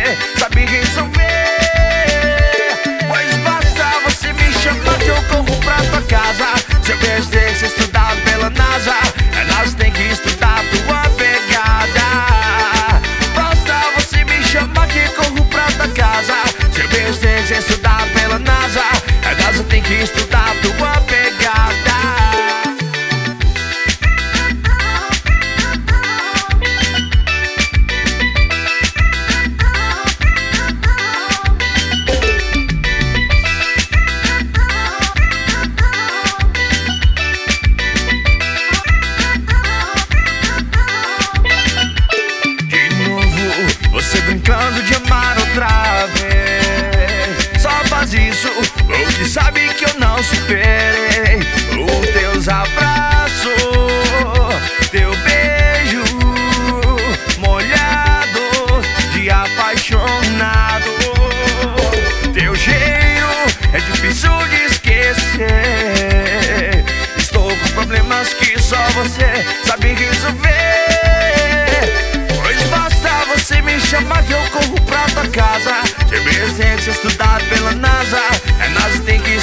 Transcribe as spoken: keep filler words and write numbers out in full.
você sabe resolver. Pois basta você me chamar que eu corro pra tua casa. Seu beijo tem que ser estudado pela NASA. A NASA tem que estudar tua pegada. Basta você me chamar que corro pra tua casa. Seu beijo tem que ser estudado pela NASA. A NASA tem que estudar tua pegada. Você brincando de amar outra vez. Só faz isso porque sabe que eu não superei os teus abraços, teu beijo molhado de apaixonado. Teu cheiro é difícil de esquecer. Estou com problemas que só você sabe resolver. Você me chama que eu corro pra tua casa. Seu beijo tem que ser estudado pela NASA. A NASA tem que